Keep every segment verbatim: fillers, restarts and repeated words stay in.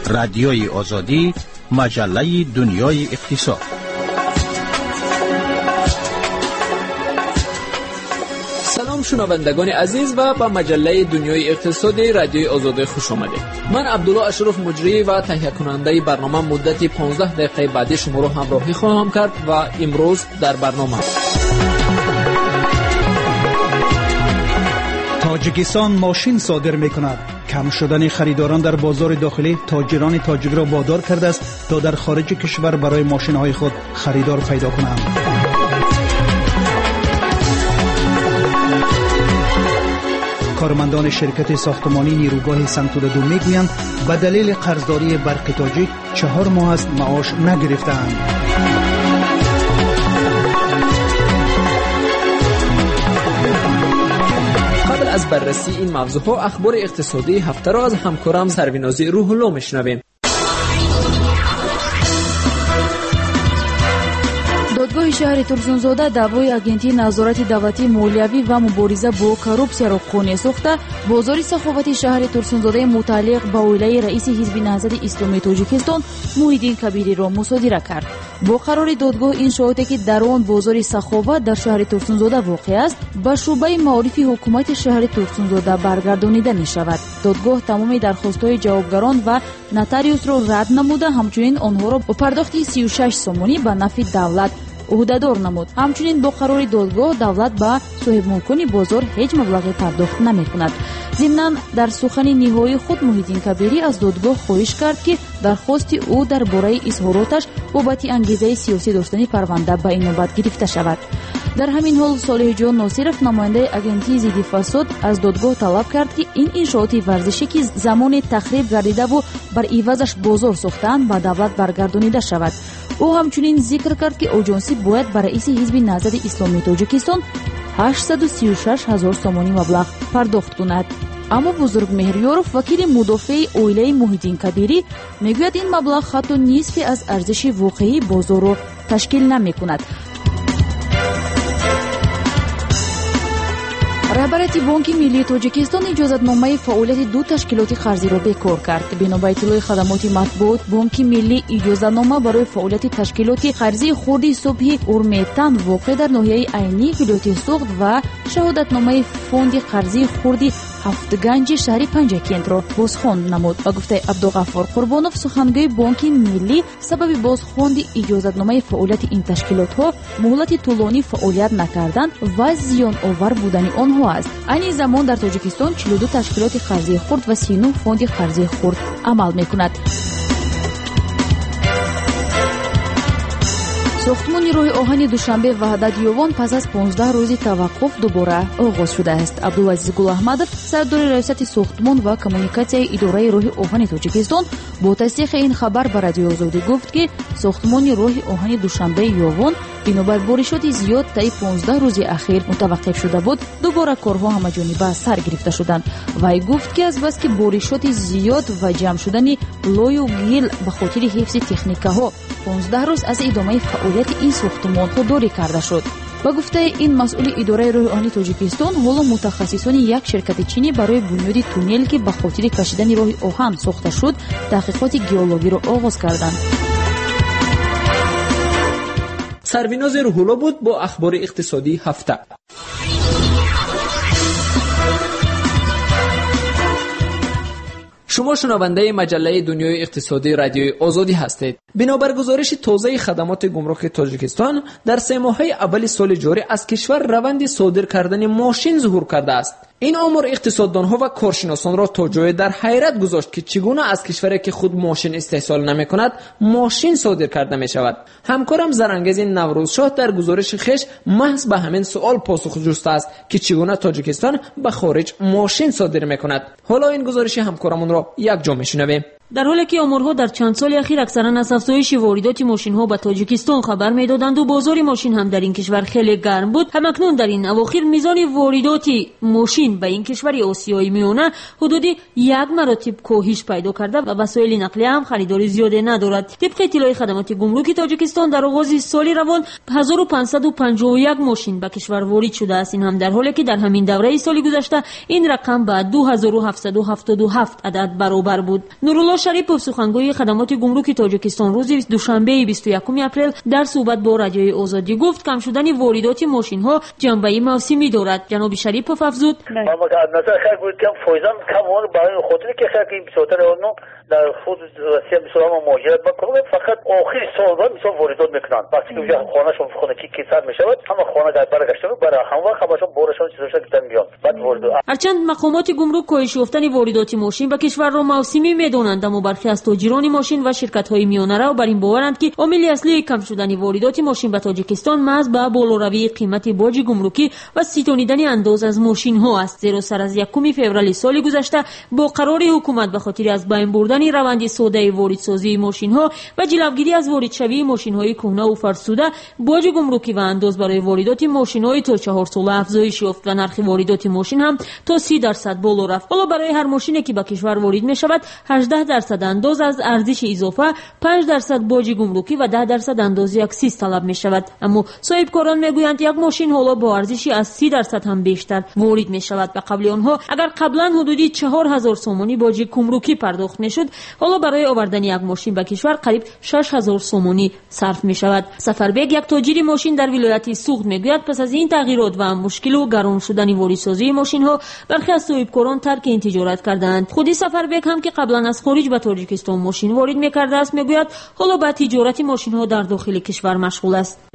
رادیوی آزادی، مجله دنیای اقتصاد. سلام شنوندگان عزیز و به مجله دنیای اقتصادی رادیوی آزادی خوش آمدید. من عبدالله اشرف مجری و تهیه کننده برنامه مدت پانزده دقیقه بعدی شما را همراهی خواهم کرد و امروز در برنامه تاجیکستان ماشین صادر می‌کند. کم شدن خریداران در بازار داخلی تاجران تاجیک را وادار کرده است تا در خارج کشور برای ماشین‌های خود خریدار پیدا کنند. کارمندان شرکت ساختمانی نیروگاه سنتودادو میگویند به دلیل قرضداری برق تاجیک چهار ماه است معاش نگرفتند. قبل از بررسی این موضوعها اخبار اقتصادی هفته را از همکارم سروینازی روح الله میشنویم. دادگاه شهر ترسونزاده دعوای агентии назорати давлатии молиявӣ ва мубориза бо коррупсияро қонеъ сохта бозори саховати шаҳри турсунзодаи мутааллиқ ба оилаи раиси ҳизби наҳзати исломии тоҷикистон муҳиддин кабириро мусодира кард. бо қарори додгоҳ ин шоите ки дар он бозори саховат дар шаҳри турсунзода воқеъ аст ба шуъбаи маорифи ҳукумати шаҳри турсунзода баргардонида мешавад. додгоҳ тамоми дархостҳои ҷавобгарон ва нотариусро рад намуда ҳамчунин онҳоро бо пардохти сию шаш сомонӣ ба нафъи давлат уҳдадор намуд. ҳамчунин бо қарори додгоҳ давлат ба соҳибмулкони бозор ҳеҷ маблағе пардохт намекунад. зимнан дар сухани ниҳоии худ муҳиддин кабирӣ аз додгоҳ хоҳиш кард ки дархости ӯ дар бораи изҳороташ бобати ангезаи сиёсӣ доштани парванда ба инобат гирифта шавад. дар ҳамин ҳол солиҳҷон носиров намояндаи агентии зидди фасод аз додгоҳ талаб кард ки ин иншооти варзишӣ ки замоне тахриб гардидаву бар ивазаш бозор сохтаанд ба давлат баргардонида шавад. ӯ ҳамчунин зикр кард ки оҷонсӣ бояд ба раиси ҳизби наҳзати исломии тоҷикистон ҳаштсаду сию шаш ҳазор сомонӣ маблағ пардохт кунад. аммо бузургмеҳрёров вакили мудофиаи оилаи муҳиддин кабирӣ мегӯяд ин маблағ ҳатто нисфе аз арзиши воқеии бозорро ташкил намекунад. раҳбарияти бонки миллии тоҷикистон иҷозатномаи фаъолияти ду ташкилоти қарзиро бекор кард. бино ба иттилои хадамоти матбуот, бонки миллӣ иҷозатнома барои фаъолияти ташкилоти қарзии хурди субҳи урметан воқеъ дар ноҳияи айнӣ вилояти суғд ва шаҳодатномаи фонди қарзии хурди ҳафтганҷи шаҳри панҷакентро бозхонд намуд. ба гуфтаи Абдуғаффор Қурбонов, сухангӯи бонки миллӣ, сабаби бозхонди иҷозатномаи фаъолияти ин ташкилотҳо муҳлати тӯлонӣ фаъолият накардан ва зиёновар будани онҳо аст. айни замон дар тоҷикистон чилу ду ташкилоти қарзии хурд ва си нӯҳ фонди қарзии хурд амал мекунад. сохтмони роҳи оҳани душанбе ваҳдат ёвон пас аз понздаҳ рӯзи таваққуф дубора оғоз шудааст. Абдулазиз Гулаҳмадов, сардори раисати сохтмон ва коммуникатсияи идораи роҳи оҳани Тоҷикистон, бо тасдиқи ин хабар ба Радиои Озодӣ гуфт ки сохтмони роҳи оҳани душанбе ёвон бинобар боришоти зиёд таи понздаҳ рӯзи ахир мутаваққиф шуда буд, дубора корҳо ҳамаҷониба сар гирифта шуданд. Вай гуфт ки азбаски боришоти зиёд ва ҷамъ шудани лою гил ба хотири ҳифзи техникаҳо понздаҳ рӯз аз идомаи фаъолияти ин сохтмон худдорӣ карда шуд. ба гуфтаи ин масъули идораи роҳи оҳани Тоҷикистон, ҳоло мутахассисони як ширкати чинӣ барои бунёди туннел ки ба хотири кашидани роҳи оҳан сохта шуд, таҳқиқоти геологиро оғоз карданд. سرویناز روح‌الله بود با اخبار اقتصادی هفته. شما شنونده مجله دنیای اقتصادی رادیوی آزادی هستید. بنابر گزارش تازه خدمات گمرک تاجیکستان، در سه ماهه اول سال جاری از کشور روند صادر کردن ماشین ظهور کرده است. این آمار اقتصاددانها و کارشناسان را تا جای در حیرت گذاشت که چگونه از کشوری که خود ماشین استحصال نمی‌کند ماشین صادر کرده می‌شود. همکارم زرانگیز نوروزشاه در گزارش خویش محض به همین سوال پاسخ جسته است که چگونه تاجیکستان به خارج ماشین صادر می‌کند. حالا این گزارش همکارمون را یک جا می‌شنویم. در حالی که آمارها در چند سال اخیر اکثرا از افزایش واردات ماشین‌ها به تاجیکستان خبر می‌دادند و بازار ماشین هم در این کشور خیلی گرم بود، همکنون در این اواخر میزان واردات ماشین به این کشور آسیای میانه حدودی یک مراتب کاهش پیدا کرده و وسایل نقلیه هم خریداری زیاده ندارد. طبق اطلاع خدمات گمرک تاجیکستان در آغاز سال روان هزار و پانصد و پنجاه و یک ماشین به کشور وارد شده است. این هم در حالی که در همین دوره سال گذشته این رقم به دو هزار و هفتصد و هفتاد و هفت عدد برابر بود. نورالله شریپوف سخنگوی خدمات گمرک تاجیکستان روز دوشنبه بیست و یکم اپریل در صحبت با رادیوی آزادی گفت کم شدن واردات ماشین‌ها جنبه موسمی دارد. جناب شریپوف افزود: من نظر خیلی بود که فایزان کم اون برای خاطری که خیلی بسیار اونو در خود روسیه بسیار مهاجرت بکنه، فقط آخر سال بعد مثلا واردات میکنن. وقتی که اونجا خانه‌شون خونه کی کیسر میشود، همه خانه در برگشتن و برای هم وقت همشون بورشون چیزاشون گفتن میاد. بعد وارد. هرچند مقامات گمرک کاهش یافتن واردات ماشین به کشور را موسمی میدونند، اما برخی از تاجران ماشین و شرکت‌های میانه‌رو بر این باورند که عامل اصلی کم شدن واردات ماشین به تاجیکستان محض به بالوروی قیمت باج گمرکی و ستونیدن انداز از ماشین‌ها است. زیرا سر از یکم فوریه سال گذشته با قرار حکومت به خاطر از بین بردن روند سوده واردسازی ماشین‌ها و جلوگیری از واردشوی ماشین‌های کهنه و فرسوده، باج گمرکی و انداز برای واردات ماشین‌های تا چهار ساله افزایش یافت و نرخ واردات ماشین هم تا سی درصد بالا رفت. حالا برای هر ماشینی که به کشور وارد می‌شود هجده درصد انداز از ارزش اضافه، پنج درصد باج گمرکی و ده درصد اندازه اکسیز طلب می‌شود. اما صاحبکاران میگویند یک ماشین حالا با ارزشی از سی درصد هم بیشتر وارد می‌شود. به قبل آنها اگر قبلا حدودی چهار هزار سومانی باج گمرکی پرداخت می‌شد، حالا برای آوردن یک ماشین به کشور قریب شش هزار سومانی صرف می‌شود. سفربگ یک تاجر ماشین در ولایت سوخت میگوید پس از این تغییرات و مشکل و گران شدن واردسازی ماشین‌ها برخی از صاحبکاران ترک این تجارت کردند. خودی سفربگ هم که قبلا از خارج به تاجیکستان ماشین وارد می‌کرده است میگوید حالا به تجارت ماشین‌ها در داخل کشور مشغول است.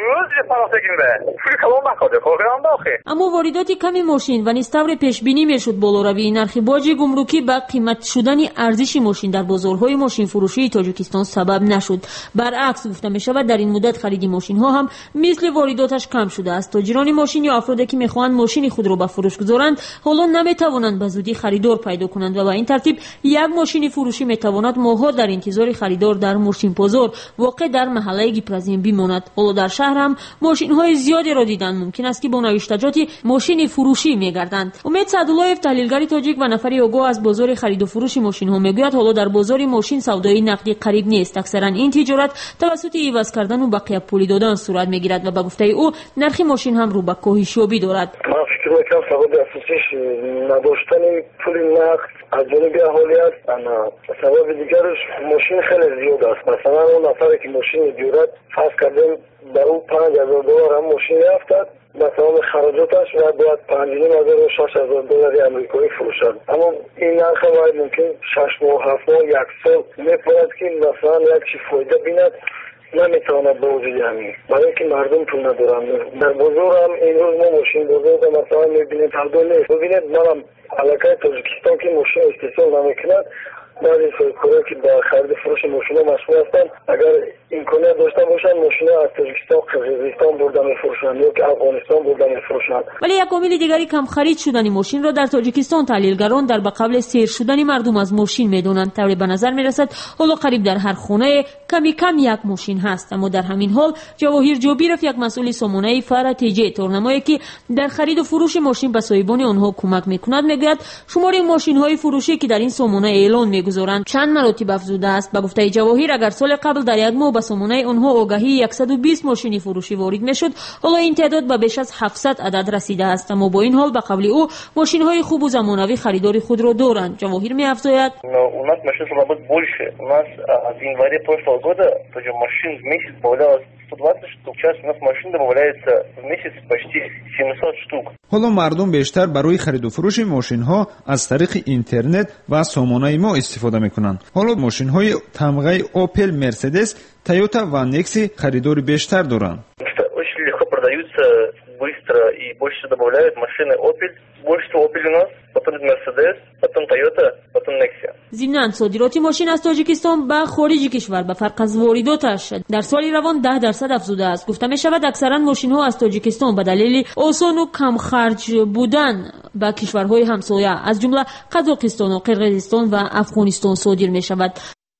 اما واردات کمی ماشین و نیز طور پیش بینی میشد بالاروی نرخ باج گمرکی به قیمت شدن ارزش ماشین در بازارهای ماشین فروشی تاجیکستان سبب نشد. برعکس گفته می شود در این مدت خرید ماشین ها هم مثل وارداتش کم شده است. تاجران ماشین یا افرادی که میخواهند ماشین خود را به فروش گذارند حالا نمیتوانند به زودی خریدار پیدا کنند و به این ترتیب یک ماشین فروشی میتواند ماه‌ها در انتظار خریدار در ماشین بازار واقع در محله گیپرازیم بماند. حالا در شهر هم ماشین های زیادی را دیدن ممکن است که با نوشتجات ماشین فروشی میگردند. امید سعدالله‌اف تحلیلگر تاجیک و نفری آگاه از بازار خرید و فروش ماشین ها میگوید حالا در بازار ماشین سودای نقدی قریب نیست. اکثرا این تجارت توسط عوض کردن و بقیه پولی دادن صورت میگیرد و به گفته او نرخ ماشین هم رو به کاهش یابی دارد. من فکر میکنم سبب اساسیش نداشتن پول نقد از جانب اهالی است. سبب دیگرش ماشین خیلی زیاد است. مثلا اون نفری که ماشین میگیرد فرض کردیم در او پنج هزار دلار هم ماشین میافتد، با تمام خراجاتش و باید پنج و نیم هزار و شش هزار دلاری امریکایی فروشد. اما این نرخ باید ممکن شش ماه هفت ماه یک سال میپاید که مثلا یک چی فایده بیند نمیتواند با وجود همین، برای اینکه مردم پول ندارن. در بازار هم این روز ما ماشین بازار هم مثلا میبینید تعداد نیست. ببینید منم علاقه تاجیکستان که ماشین استحصال نمیکند، بعضی صاحبکاران که با خرید فروش ماشینا مشغول هستند اگر امکانیت داشته باشند ماشینا از تاجیکستان قرقیزستان برده میفروشند یا که افغانستان برده میفروشند. ولی یک عامل دیگری کم خرید شدن ماشین را در تاجیکستان تحلیلگران در به قبل سیر شدن مردم از ماشین میدونند. طوری به نظر میرسد حالا قریب در هر خانه کمی کم یک ماشین هست. اما در همین حال جواهر جابیرف یک مسئول سامانه فراتیجی تورنمایی که در خرید و فروش ماشین به صاحبان آنها کمک میکند میگوید شمار ماشین های فروشی که در این سامانه اعلان میگذارند چند مراتب افزوده است. به گفته جواهر اگر سال قبل در یک ماه به سامانه آنها آگهی صد و بیست ماشین فروشی وارد میشد، حالا این تعداد به بیش از هفتصد عدد رسیده است. اما با این حال به قبل او ماشین های خوب و زمانوی خریداری خود را دارند. جواهر میافزاید у нас машин стало больше. У нас с января прошлого года тоже машин в месяц добавлялось сто двадцать штук. Сейчас у нас машин добавляется в месяц почти семьсот штук. حالا مردم بیشتر برای خرید و فروش ماشین ها از طریق اینترنت و سامانه ما استفاده میکنند. حالا ماشین های تمغه اوپل، مرسدس، تویوتا و نکسی خریداری بیشتر دارند. Очень легко продаются быстро и больше добавляют машины Opel. Больше Opel у нас, потом Mercedes, потом Toyota, потом Nexia. ضمناً صادرات ماشین از تاجیکستان به خارج کشور به فرق از وارداتش در سال روان ده درصد افزوده است. گفته می شود اکثرا ماشین ها از تاجیکستان به دلیل آسان و کم خرج بودن به کشورهای همسایه از جمله قزاقستان و قرقیزستان و افغانستان صادر می شود.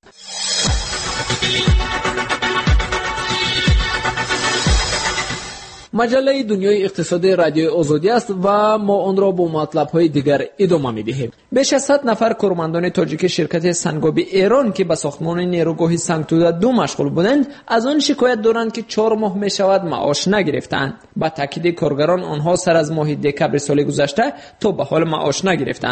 مجله دنیای اقتصادی رادیوی آزادی است و ما آن را با مطلب‌های دیگر ادامه می‌دهیم. بیش از صد نفر کارمندان تاجیک شرکت سنگابی ایران که به ساختمان نیروگاه سنگتوده دو مشغول بودند از آن شکایت دارند که چهار ماه می‌شود معاش نگرفتند. با تاکید کارگران آنها سر از ماه دکمبر سال گذشته تا به حال معاش نگرفتند.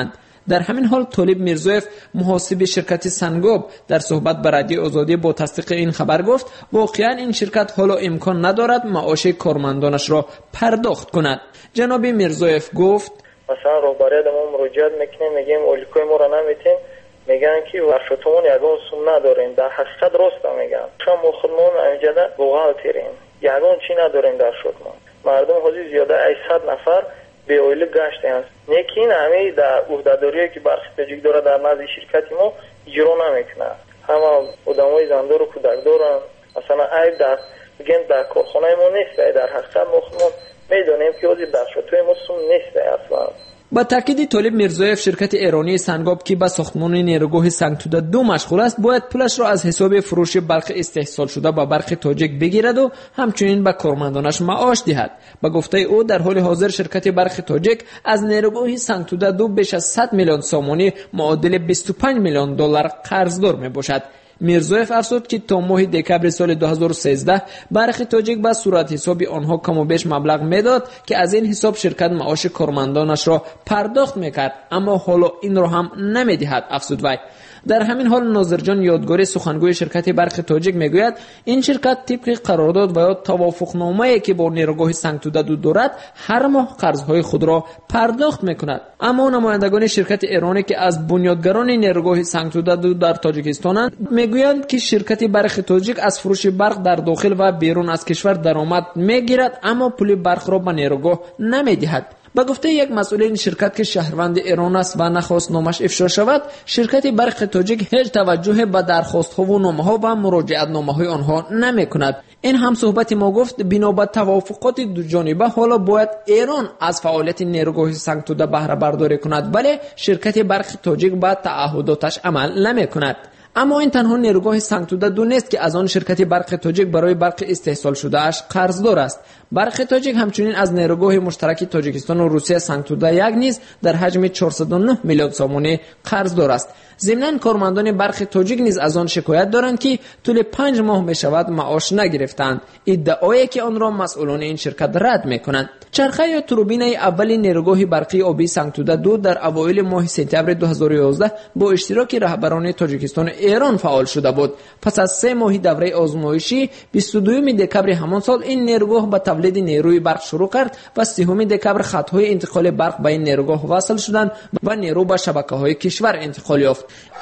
در همین حال طالب میرزویف محاسب شرکت سنگاب در صحبت با رادیو آزادی با تصدیق این خبر گفت واقعا این شرکت حالا امکان ندارد معاش کارمندانش را پرداخت کند. جناب میرزویف گفت مثلا روباره ما مراجعه میکنیم میگیم اولیکوی ما را نمیتیم، میگن که ورشتمون یگان سوم نداریم. در حقیقت راست میگن. شما خودمون اینجا بوغا تیریم یگان چی نداریم در شدمون. مردم حدود زیاده هشتصد نفر به اویل گشتن. نیکین همه در عهده‌داری که برخی تاجیک داره در نزد شرکت ما اجرا نمیکنه. همه آدمای زندار و کودک دارن. مثلا عیب در میگن در کارخانه ما نیست. در حقیقت ما خودمون میدونیم که اوزی بخشتوی ما سوم نیست اصلا. با تاکید طالب میرزویف شرکت ایرانی سنگاب که به ساختمان نیروگاه سنگتوده دو مشغول است باید پولش را از حساب فروش برق استحصال شده به برق تاجیک بگیرد و همچنین به کارمندانش معاش دهد. با گفته او در حال حاضر شرکت برق تاجیک از نیروگاه سنگتوده دو بیش از صد میلیون سومانی معادل بیست و پنج میلیون دلار قرضدار می باشد. میرزویف افزود که تا ماه دکبر سال دو هزار و سیزده برق تاجیک به صورت حساب آنها کم و بیش مبلغ میداد که از این حساب شرکت معاش کارمندانش را پرداخت میکرد، اما حالا این را هم نمیدهد. افزود وی. در همین حال ناظرجان یادگاری سخنگوی شرکت برق تاجیک میگوید این شرکت طبق قرارداد و یا توافقنامه‌ای که با نیروگاه سنگتوده دو دارد هر ماه قرضهای خود را پرداخت میکند. اما نمایندگان شرکت ایرانی که از بنیادگران نیروگاه سنگتوده دو در تاجیکستانند میگویند که شرکت برق تاجیک از فروش برق در داخل و بیرون از کشور درآمد میگیرد اما پول برق را به نیروگاه نمیدهد. با گفته یک مسئول این شرکت که شهروند ایران است و نخواست نامش افشا شود، شرکت برق تاجیک هیچ توجه به درخواست‌ها و نامه‌ها و مراجعت‌نامه‌های آنها نمی‌کند. این هم صحبت ما گفت بنا به توافقات دو جانبه حالا باید ایران از فعالیت نیروگاه سنگتوده بهره برداری کند، ولی شرکت برق تاجیک به تعهداتش عمل نمی‌کند. اما این تنها نیروگاه سنگتوده دو نیست که از آن شرکت برق تاجیک برای برق استحصال شده اش قرضدار است. برق تاجیک همچنین از نیروگاه مشترک تاجیکستان و روسیه سنگتوده یک نیز در حجم چهارصد و نه میلیون سومانی قرضدار است. ضمناً کارمندان برق تاجیک نیز از آن شکایت دارند که طول پنج ماه می شود معاش نگرفتند، ادعایی که آن را مسئولان این شرکت رد میکنند. چرخه یا توربین اول نیروگاه برقی آبی سنگتوده دو در اوایل ماه سپتامبر دو هزار و یازده با اشتراک رهبران تاجیکستان و ایران فعال شده بود. پس از سه ماه دوره آزمایشی بیست و دوم دکبر همان سال این نیروگاه به تولید نیروی برق شروع کرد و سوم دکبر خطهای انتقال برق به این نیروگاه وصل شدند و نیرو به شبکه‌های کشور انتقال یافت.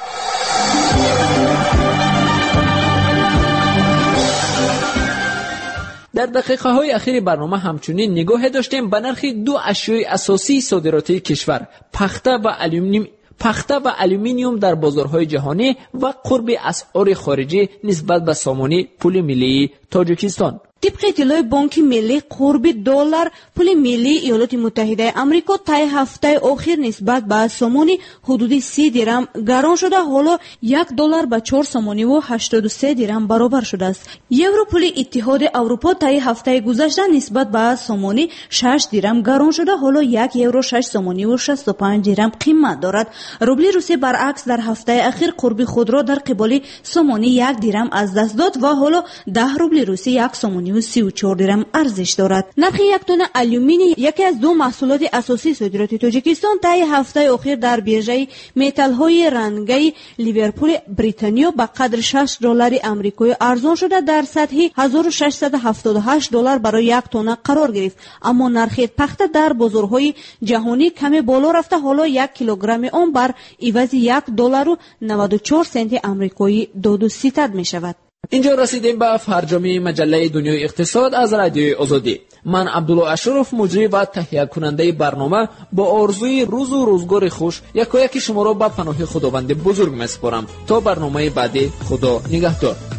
در دقیقه های اخیر برنامه همچنین نگاه داشتیم به نرخ دو اشیاء اساسی صادراتی کشور، پخته و آلومینیوم پخته و آلومینیوم در بازارهای جهانی و قرب اسعار خارجی نسبت به سامانه پول ملی تاجیکستان. طبق اطلاع بانک ملی قرب دلار پول ملی ایالات متحده آمریکا طی هفته اخیر نسبت به سامانی حدود سی درم گران شده، حالا یک دلار به چهار سامانی و هشتاد و سه درم برابر شده است. یورو پول اتحاد اروپا طی هفته گذشته نسبت به سامانی شش درم گران شده، حالا یک یورو شش سامانی و شصت و پنج درم قیمت دارد. روبل روسی برعکس در هفته اخیر قرب خود را در قبال سامانی یک درم از دست داد و حالا ده روبل روسی یک سامانی و سی و چهار درم ارزش دارد. نرخ یک تن آلومینی یکی از دو محصولات اساسی صادرات تاجیکستان طی هفته اخیر در بیرژه متال های رنگی لیورپول بریتانیا به قدر شش دلار آمریکایی ارزان شده در سطح هزار و ششصد و هفتاد و هشت دلار برای یک تن قرار گرفت. اما نرخ پخته در بازارهای جهانی کمی بالا رفته، حالا یک کیلوگرم آن بر عوض یک دلار و نود و چهار سنت آمریکایی داد و ستد می شود. اینجا رسیدیم به فرجام مجله دنیای اقتصاد از رادیو آزادی. من عبدالله اشرف مجری و تهیه کننده برنامه با آرزوی روز و روزگار خوش یکایک شما را به پناه خداوند بزرگ میسپارم. تا برنامه بعدی، خدا نگهدار.